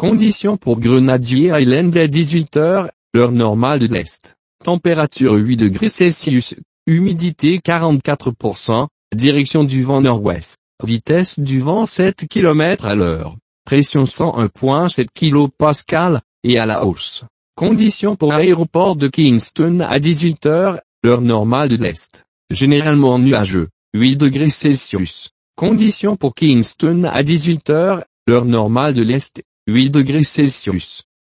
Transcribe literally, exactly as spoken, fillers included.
Conditions pour Grenadier Island à dix-huit heures, l'heure normale de l'Est. Température huit degrés Celsius, humidité quarante-quatre pour cent, direction du vent nord-ouest, vitesse du vent sept kilomètres à l'heure, pression cent un virgule sept kilopascales, et à la hausse. Conditions pour aéroport de Kingston à dix-huit heures, l'heure normale de l'Est. Généralement nuageux, huit degrés Celsius. Conditions pour Kingston à dix-huit heures, l'heure normale de l'Est, huit degrés Celsius.